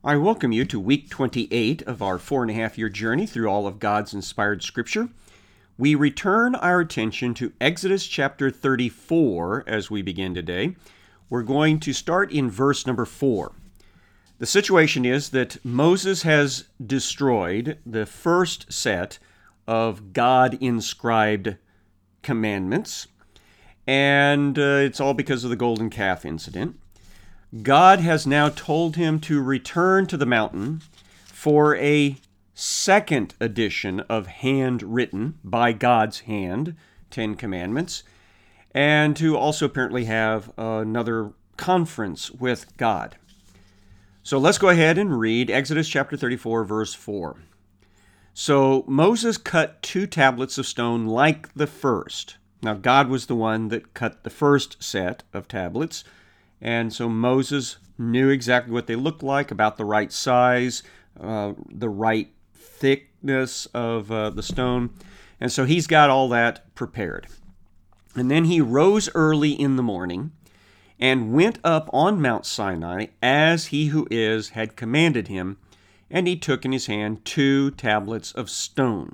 I welcome you to week 28 of our 4.5-year journey through all of God's inspired scripture. We return our attention to Exodus chapter 34 as we begin today. We're going to start in verse number 4. The situation is that Moses has destroyed the first set of God-inscribed commandments, and it's all because of the golden calf incident. God has now told him to return to the mountain for a second edition of handwritten, by God's hand, 10 Commandments, and to also apparently have another conference with God. So let's go ahead and read Exodus chapter 34, verse 4. So Moses cut 2 tablets of stone like the first. Now God was the one that cut the first set of tablets, and so Moses knew exactly what they looked like, about the right size, the right thickness of the stone. And so he's got all that prepared. And then he rose early in the morning and went up on Mount Sinai as he who is had commanded him, and he took in his hand 2 tablets of stone.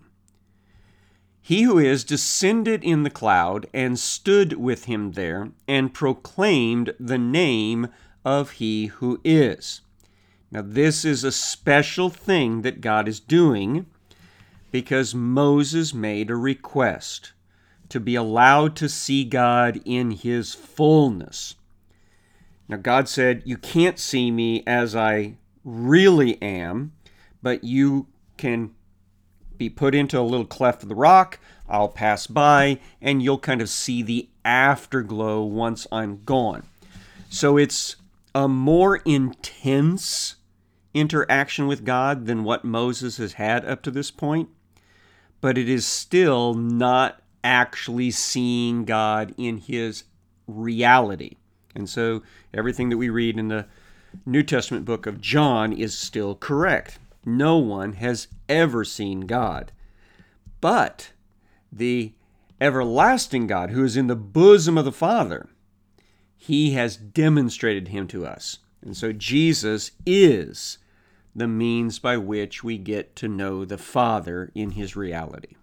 He who is descended in the cloud and stood with him there and proclaimed the name of he who is. Now this is a special thing that God is doing because Moses made a request to be allowed to see God in his fullness. Now God said, you can't see me as I really am, but you can be put into a little cleft of the rock, I'll pass by, and you'll kind of see the afterglow once I'm gone. So it's a more intense interaction with God than what Moses has had up to this point, but it is still not actually seeing God in his reality. And so everything that we read in the New Testament book of John is still correct. No one has ever seen God. But the everlasting God, who is in the bosom of the Father, he has demonstrated him to us. And so Jesus is the means by which we get to know the Father in his reality.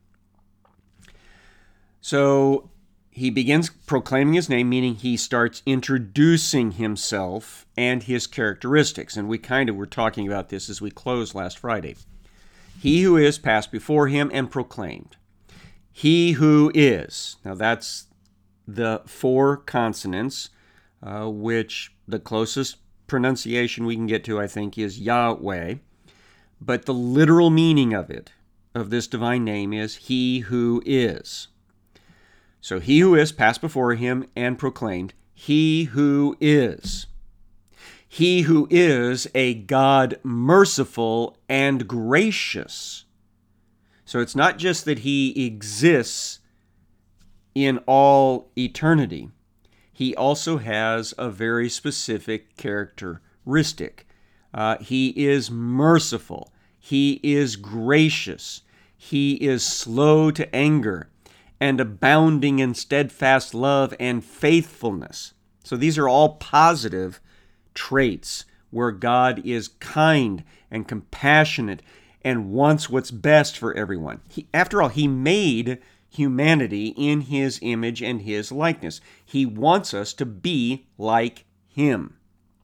So he begins proclaiming his name, meaning he starts introducing himself and his characteristics. And we kind of were talking about this as we closed last Friday. He who is passed before him and proclaimed. He who is. Now that's the 4 consonants, which the closest pronunciation we can get to, I think, is Yahweh. But the literal meaning of it, of this divine name, is he who is. So he who is passed before him and proclaimed, he who is. He who is a God merciful and gracious. So it's not just that he exists in all eternity. He also has a very specific characteristic. He is merciful. He is gracious. He is slow to anger and abounding in steadfast love and faithfulness. So these are all positive traits where God is kind and compassionate and wants what's best for everyone. After all, he made humanity in his image and his likeness. He wants us to be like him.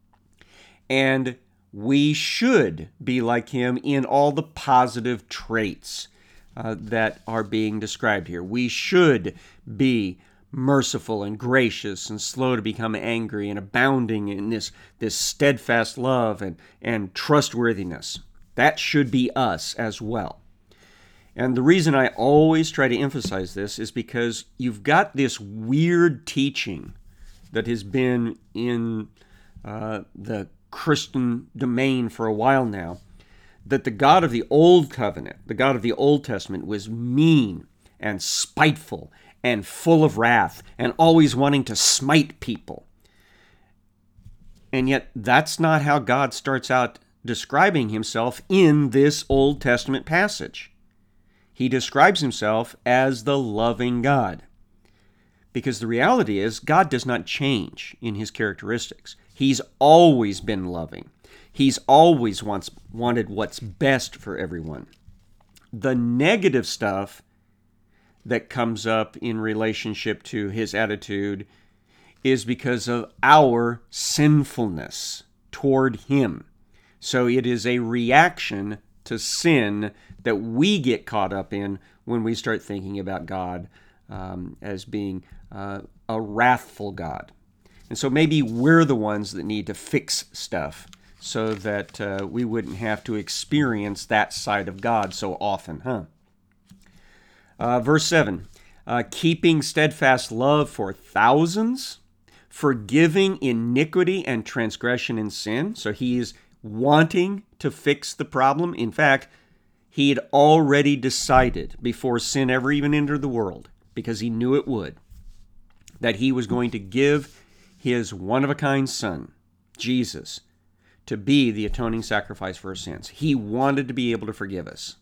And we should be like him in all the positive traits that are being described here. We should be merciful and gracious and slow to become angry and abounding in this steadfast love and trustworthiness. That should be us as well. And the reason I always try to emphasize this is because you've got this weird teaching that has been in the Christian domain for a while now, that the God of the Old Covenant, the God of the Old Testament, was mean and spiteful and full of wrath and always wanting to smite people. And yet that's not how God starts out describing himself in this Old Testament passage. He describes himself as the loving God. Because the reality is, God does not change in his characteristics. He's always been loving. He's always wanted what's best for everyone. The negative stuff that comes up in relationship to his attitude is because of our sinfulness toward him. So it is a reaction to sin that we get caught up in when we start thinking about God as being a wrathful God. And so maybe we're the ones that need to fix stuff so that we wouldn't have to experience that side of God so often, Verse 7, keeping steadfast love for thousands, forgiving iniquity and transgression and sin. So he is wanting to fix the problem. In fact, he had already decided before sin ever even entered the world, because he knew it would, that he was going to give his one-of-a-kind Son, Jesus, to be the atoning sacrifice for our sins. He wanted to be able to forgive us.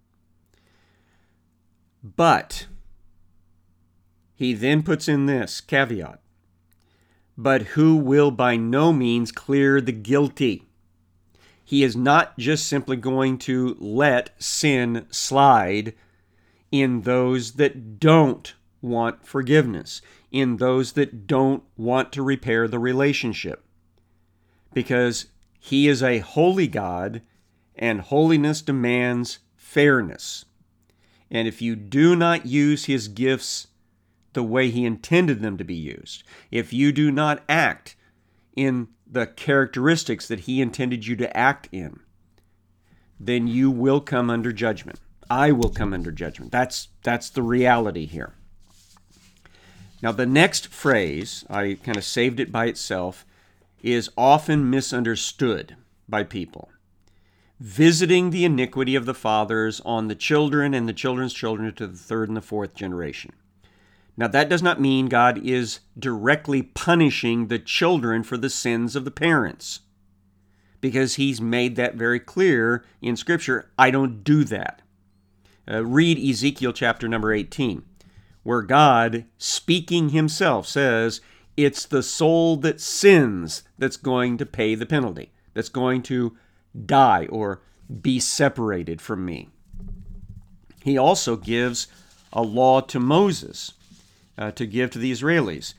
But he then puts in this caveat, but who will by no means clear the guilty. He is not just simply going to let sin slide in those that don't want forgiveness, in those that don't want to repair the relationship. Because he is a holy God, and holiness demands fairness. And if you do not use his gifts the way he intended them to be used, if you do not act in the characteristics that he intended you to act in, then you will come under judgment. I will come under judgment. That's the reality here. Now, the next phrase, I kind of saved it by itself, is often misunderstood by people. Visiting the iniquity of the fathers on the children and the children's children to the third and the fourth generation. Now, that does not mean God is directly punishing the children for the sins of the parents, because he's made that very clear in Scripture. I don't do that. Read Ezekiel chapter number 18, where God, speaking himself, says, it's the soul that sins that's going to pay the penalty, that's going to die or be separated from me. He also gives a law to Moses to give to the Israelis.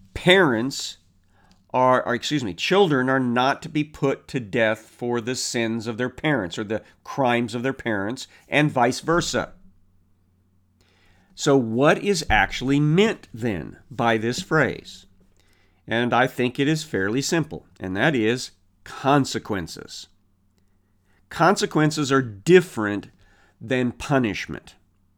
Children are not to be put to death for the sins of their parents or the crimes of their parents, and vice versa. So what is actually meant then by this phrase? And I think it is fairly simple, and that is consequences. Consequences are different than punishment.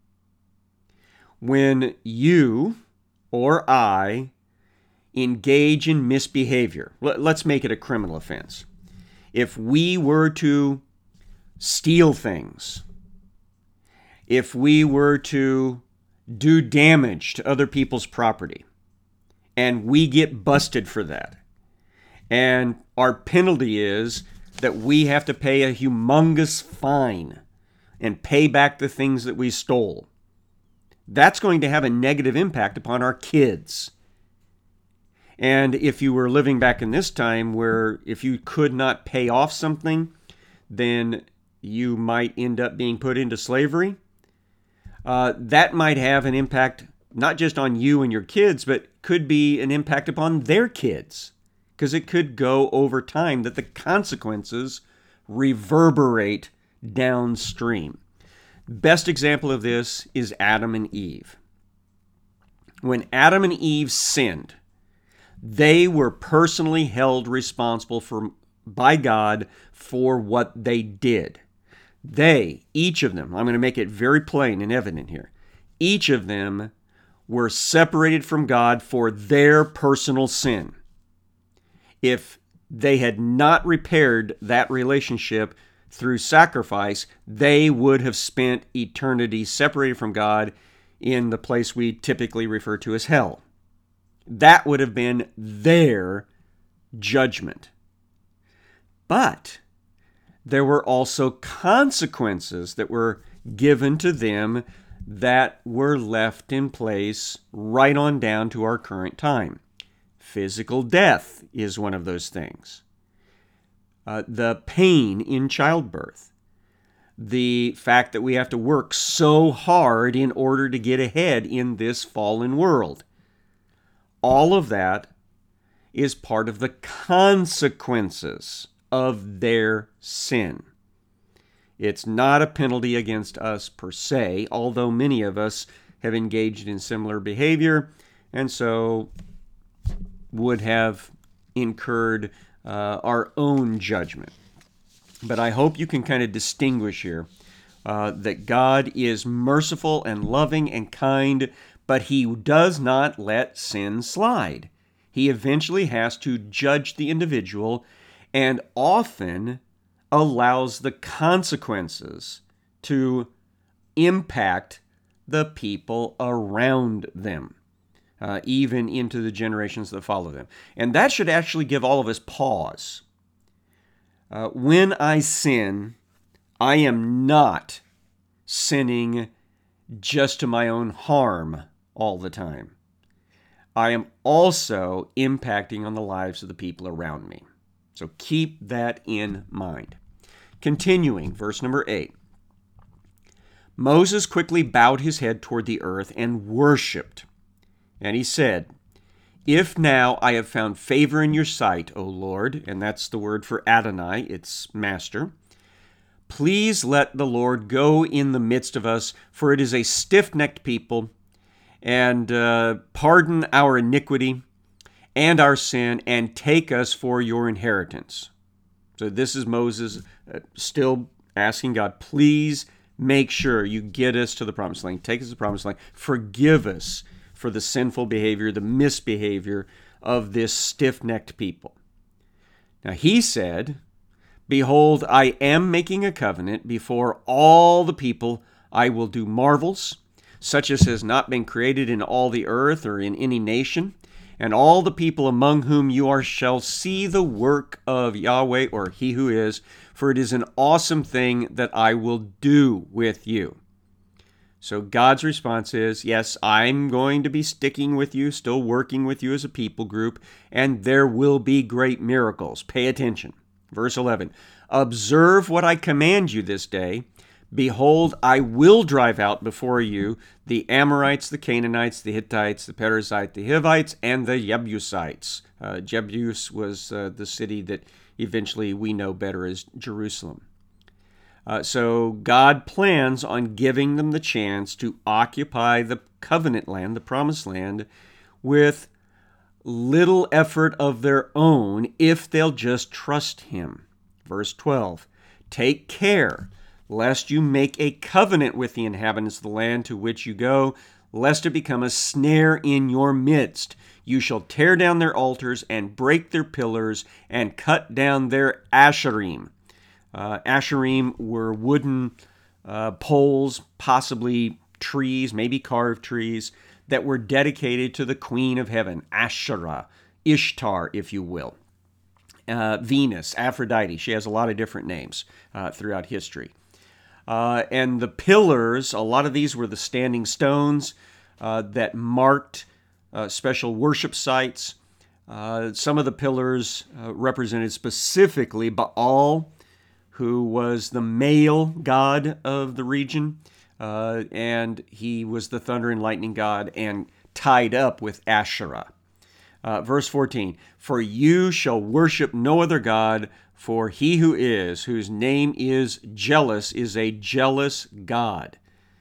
When you or I engage in misbehavior, let's make it a criminal offense. If we were to steal things, if we were to do damage to other people's property, and we get busted for that, and our penalty is that we have to pay a humongous fine and pay back the things that we stole, that's going to have a negative impact upon our kids. And if you were living back in this time where if you could not pay off something, then you might end up being put into slavery, that might have an impact not just on you and your kids, but could be an impact upon their kids, because it could go over time that the consequences reverberate downstream. Best example of this is Adam and Eve. When Adam and Eve sinned, they were personally held responsible by God for what they did. They, each of them, I'm going to make it very plain and evident here, each of them were separated from God for their personal sin. If they had not repaired that relationship through sacrifice, they would have spent eternity separated from God in the place we typically refer to as hell. That would have been their judgment. But there were also consequences that were given to them that were left in place right on down to our current time. Physical death is one of those things. the pain in childbirth, the fact that we have to work so hard in order to get ahead in this fallen world. All of that is part of the consequences of their sin. It's not a penalty against us per se, although many of us have engaged in similar behavior and so would have incurred our own judgment. But I hope you can kind of distinguish here that God is merciful and loving and kind, but He does not let sin slide. He eventually has to judge the individual and often allows the consequences to impact the people around them, even into the generations that follow them. And that should actually give all of us pause. When I sin, I am not sinning just to my own harm all the time. I am also impacting on the lives of the people around me. So keep that in mind. Continuing, verse number 8. Moses quickly bowed his head toward the earth and worshipped. And he said, "If now I have found favor in your sight, O Lord," and that's the word for Adonai, it's master, "please let the Lord go in the midst of us, for it is a stiff-necked people, and pardon our iniquity and our sin, and take us for your inheritance." So this is Moses still asking God, please make sure you get us to the promised land. Take us to the promised land. Forgive us for the sinful behavior, the misbehavior of this stiff-necked people. Now he said, "Behold, I am making a covenant before all the people. I will do marvels, such as has not been created in all the earth or in any nation. And all the people among whom you are shall see the work of Yahweh," or He who is, "for it is an awesome thing that I will do with you." So God's response is, yes, I'm going to be sticking with you, still working with you as a people group, and there will be great miracles. Pay attention. Verse 11, "Observe what I command you this day. Behold, I will drive out before you the Amorites, the Canaanites, the Hittites, the Perizzites, the Hivites, and the Jebusites." Jebus was the city that eventually we know better as Jerusalem. So God plans on giving them the chance to occupy the covenant land, the promised land, with little effort of their own if they'll just trust Him. Verse 12, "Take care lest you make a covenant with the inhabitants of the land to which you go, lest it become a snare in your midst. You shall tear down their altars and break their pillars and cut down their asherim." Asherim were wooden poles, possibly trees, maybe carved trees, that were dedicated to the Queen of Heaven, Asherah, Ishtar, if you will. Venus, Aphrodite, she has a lot of different names throughout history. And the pillars, a lot of these were the standing stones that marked special worship sites. Some of the pillars represented specifically Baal, who was the male god of the region, and he was the thunder and lightning god and tied up with Asherah. Verse 14, "For you shall worship no other god, for he who is, whose name is jealous, is a jealous God."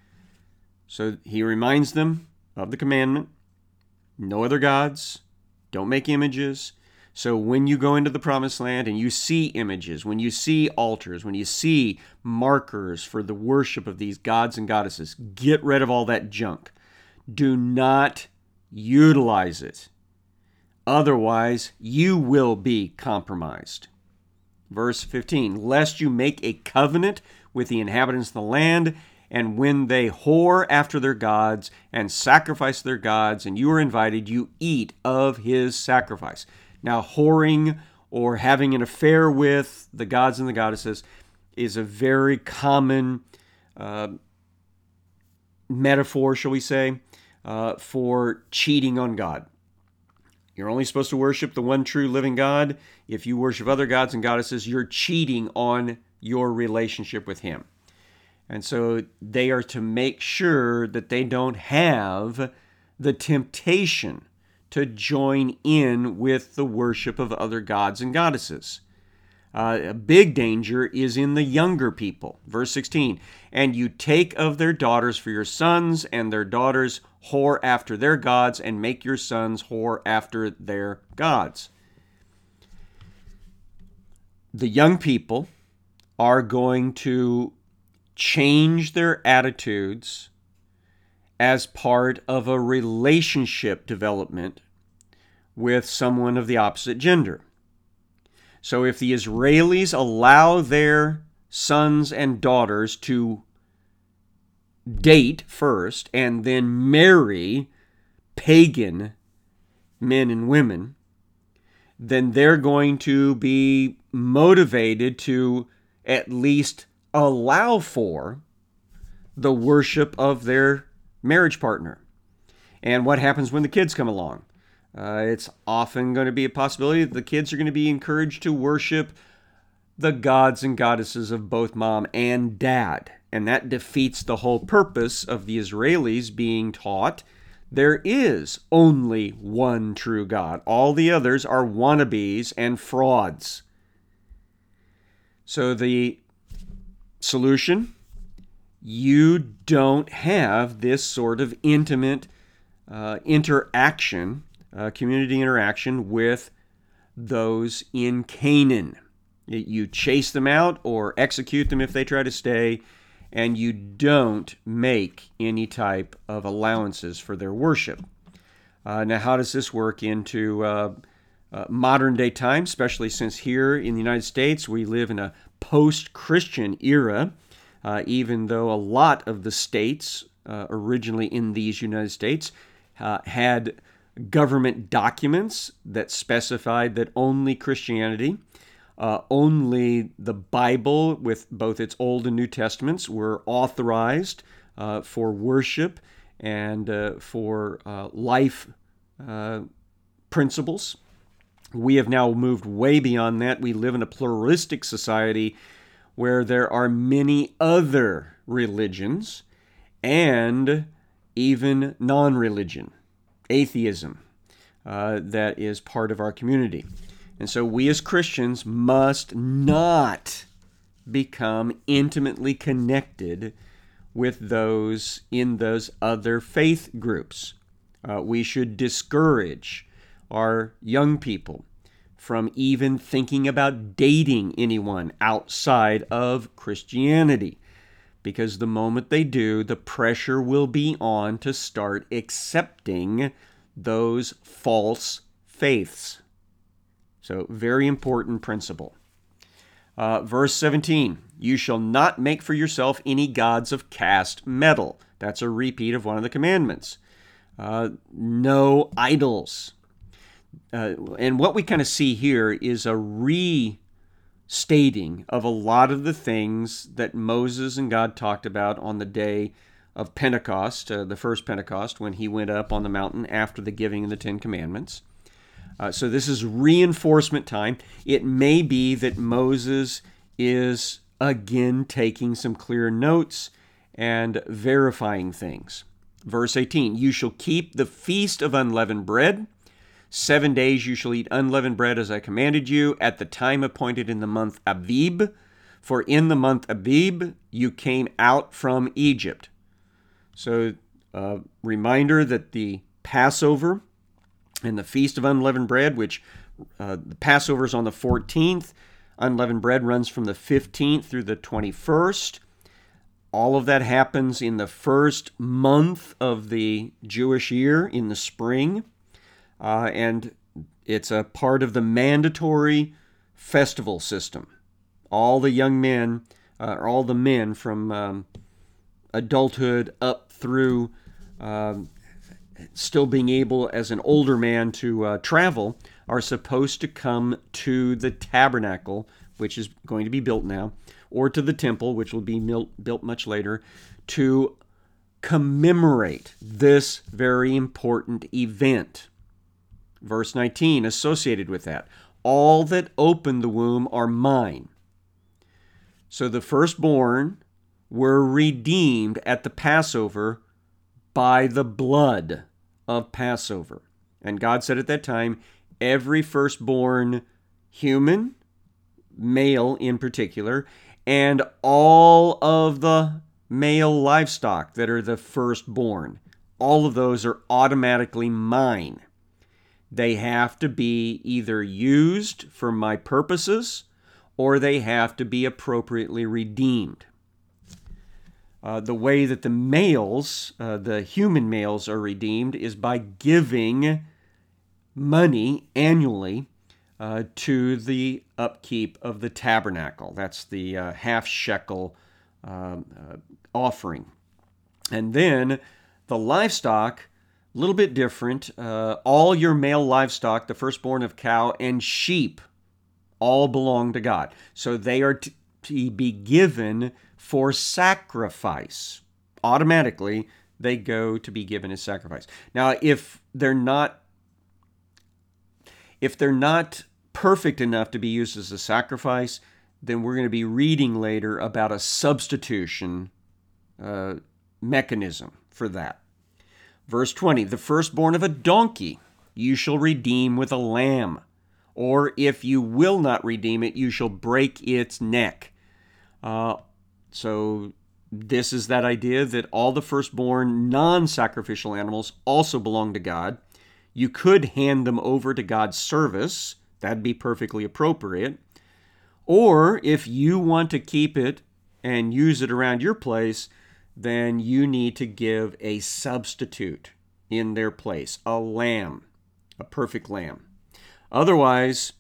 So he reminds them of the commandment, no other gods, don't make images. So when you go into the promised land and you see images, when you see altars, when you see markers for the worship of these gods and goddesses, get rid of all that junk. Do not utilize it. Otherwise, you will be compromised. Verse 15, "Lest you make a covenant with the inhabitants of the land, and when they whore after their gods and sacrifice their gods, and you are invited, you eat of his sacrifice." Now, whoring or having an affair with the gods and the goddesses is a very common metaphor, shall we say, for cheating on God. You're only supposed to worship the one true living God. If you worship other gods and goddesses, you're cheating on your relationship with Him. And so they are to make sure that they don't have the temptation to join in with the worship of other gods and goddesses. A big danger is in the younger people. Verse 16, and you take of their daughters for your sons, and their daughters whore after their gods, and make your sons whore after their gods. The young people are going to change their attitudes as part of a relationship development with someone of the opposite gender. So if the Israelis allow their sons and daughters to date first and then marry pagan men and women, then they're going to be motivated to at least allow for the worship of their marriage partner. And what happens when the kids come along? It's often going to be a possibility that the kids are going to be encouraged to worship the gods and goddesses of both mom and dad. And that defeats the whole purpose of the Israelis being taught there is only one true God. All the others are wannabes and frauds. So the solution, you don't have this sort of intimate interaction, community interaction with those in Canaan. You chase them out or execute them if they try to stay, and you don't make any type of allowances for their worship. Now, how does this work into modern day times, especially since here in the United States we live in a post-Christian era, even though a lot of the states originally in these United States had government documents that specified that only Christianity, only the Bible with both its Old and New Testaments were authorized for worship and for life principles. We have now moved way beyond that. We live in a pluralistic society where there are many other religions and even non-religion, atheism, that is part of our community. And so we as Christians must not become intimately connected with those in those other faith groups. We should discourage our young people from even thinking about dating anyone outside of Christianity, because the moment they do, the pressure will be on to start accepting those false faiths. So, very important principle. Verse 17, you shall not make for yourself any gods of cast metal. That's a repeat of one of the commandments. No idols. And what we kind of see here is a restating of a lot of the things that Moses and God talked about on the day of Pentecost, the first Pentecost, when he went up on the mountain after the giving of the Ten Commandments. So this is reinforcement time. It may be that Moses is again taking some clear notes and verifying things. Verse 18, you shall keep the feast of unleavened bread. 7 days you shall eat unleavened bread as I commanded you at the time appointed in the month Abib. For in the month Abib you came out from Egypt. So reminder that the Passover and the Feast of Unleavened Bread, which the Passover is on the 14th, unleavened bread runs from the 15th through the 21st. All of that happens in the first month of the Jewish year, in the spring. And it's a part of the mandatory festival system. All the young men, or all the men from adulthood up through still being able as an older man to travel, are supposed to come to the tabernacle, which is going to be built now, or to the temple, which will be built much later, to commemorate this very important event. Verse 19, associated with that, all that open the womb are mine. So the firstborn were redeemed at the Passover by the blood of Passover. And God said at that time, every firstborn human, male in particular, and all of the male livestock that are the firstborn, all of those are automatically mine. They have to be either used for my purposes or they have to be appropriately redeemed. The way that the males, the human males, are redeemed is by giving money annually to the upkeep of the tabernacle. That's the half shekel offering. And then the livestock, a little bit different. All your male livestock, the firstborn of cow and sheep, all belong to God. So they are to be given for sacrifice. Automatically, they go to be given as sacrifice. Now, if they're not perfect enough to be used as a sacrifice, then we're going to be reading later about a substitution mechanism for that. Verse 20, the firstborn of a donkey you shall redeem with a lamb, or if you will not redeem it, you shall break its neck. So this is that idea that all the firstborn non-sacrificial animals also belong to God. You could hand them over to God's service. That'd be perfectly appropriate. Or if you want to keep it and use it around your place, then you need to give a substitute in their place, a lamb, a perfect lamb. Otherwise,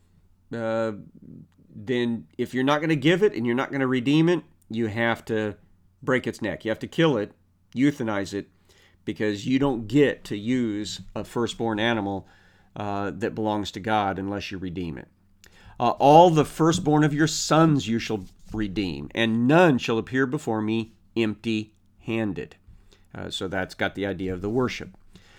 then if you're not going to give it and you're not going to redeem it, you have to break its neck. You have to kill it, euthanize it, because you don't get to use a firstborn animal that belongs to God unless you redeem it. All the firstborn of your sons you shall redeem, and none shall appear before me empty-handed. So that's got the idea of the worship.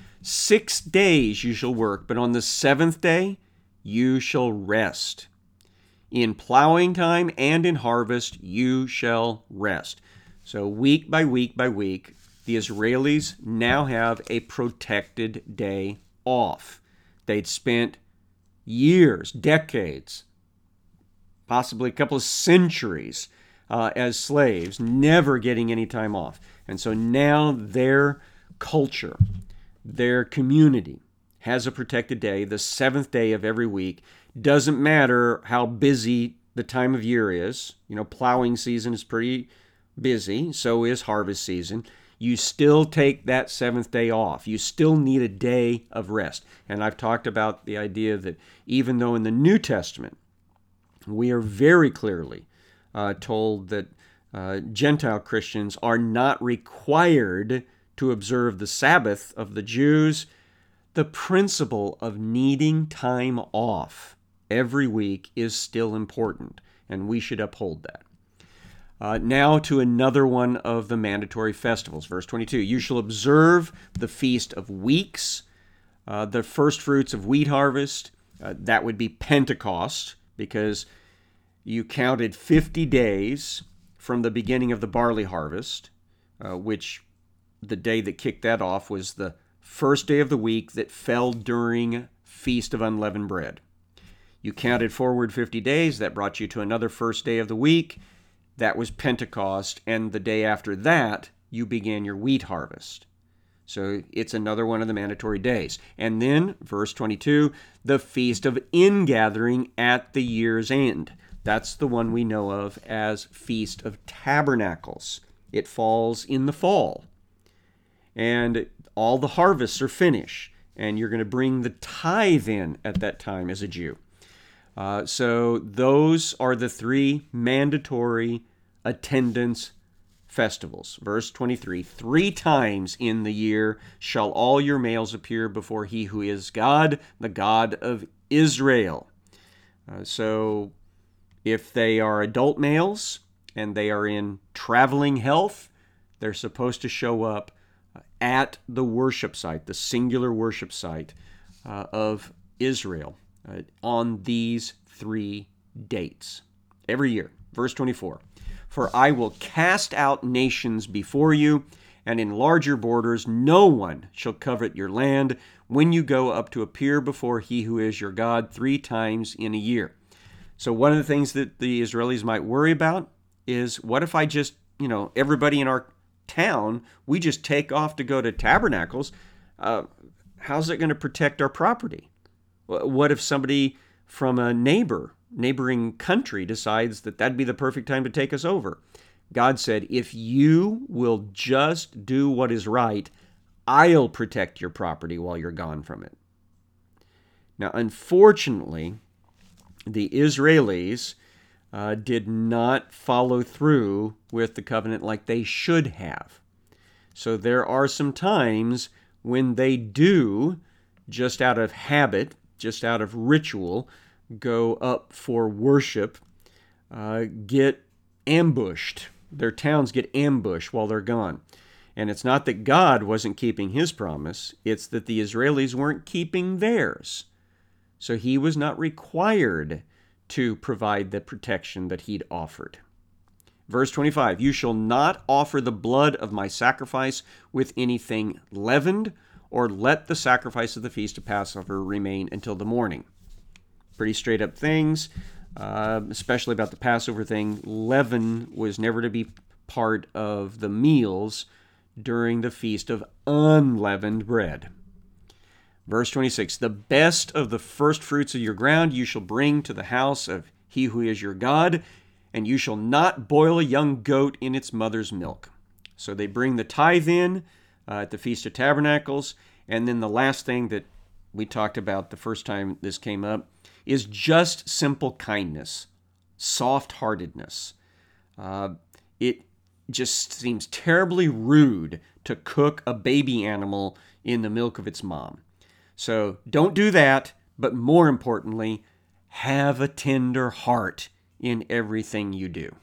6 days you shall work, but on the seventh day you shall rest. In plowing time and in harvest you shall rest. So week by week by week, the Israelis now have a protected day off. They'd spent years, decades, possibly a couple of centuries as slaves, never getting any time off. And so now their culture, their community has a protected day, the seventh day of every week. Doesn't matter how busy the time of year is. Plowing season is pretty busy, so is harvest season. You still take that seventh day off. You still need a day of rest. And I've talked about the idea that even though in the New Testament we are very clearly told that Gentile Christians are not required to observe the Sabbath of the Jews, the principle of needing time off every week is still important, and we should uphold that. Now to another one of the mandatory festivals. Verse 22, you shall observe the Feast of Weeks, the first fruits of wheat harvest. That would be Pentecost, because you counted 50 days from the beginning of the barley harvest, which the day that kicked that off was the first day of the week that fell during Feast of Unleavened Bread. You counted forward 50 days, that brought you to another first day of the week. That was Pentecost, and the day after that, you began your wheat harvest. So it's another one of the mandatory days. And then, verse 22, the Feast of Ingathering at the year's end. That's the one we know of as Feast of Tabernacles. It falls in the fall. And all the harvests are finished, and you're going to bring the tithe in at that time as a Jew. So those are the three mandatory attendance festivals. Verse 23, 3 times in the year shall all your males appear before he who is God, the God of Israel. So if they are adult males and they are in traveling health, they're supposed to show up at the worship site, the singular worship site, of Israel on these 3 dates every year. Verse 24, "For I will cast out nations before you, and enlarge your borders. No one shall covet your land when you go up to appear before he who is your God 3 times in a year." So one of the things that the Israelis might worry about is, what if I just, everybody in our town, we just take off to go to Tabernacles? How's it going to protect our property? What if somebody from a neighboring country decides that that'd be the perfect time to take us over? God said, if you will just do what is right, I'll protect your property while you're gone from it. Now, unfortunately, the Israelis did not follow through with the covenant like they should have. So there are some times when they do, just out of habit, just out of ritual, go up for worship, get ambushed. Their towns get ambushed while they're gone. And it's not that God wasn't keeping his promise, it's that the Israelis weren't keeping theirs. So he was not required to provide the protection that he'd offered. Verse 25, "You shall not offer the blood of my sacrifice with anything leavened, or let the sacrifice of the feast of Passover remain until the morning." Pretty straight up things, especially about the Passover thing. Leaven was never to be part of the meals during the feast of unleavened bread. Verse 26, "The best of the first fruits of your ground you shall bring to the house of he who is your God, and you shall not boil a young goat in its mother's milk." So they bring the tithe in at the Feast of Tabernacles. And then the last thing that we talked about the first time this came up is just simple kindness, soft-heartedness. It just seems terribly rude to cook a baby animal in the milk of its mom. So don't do that, but more importantly, have a tender heart in everything you do.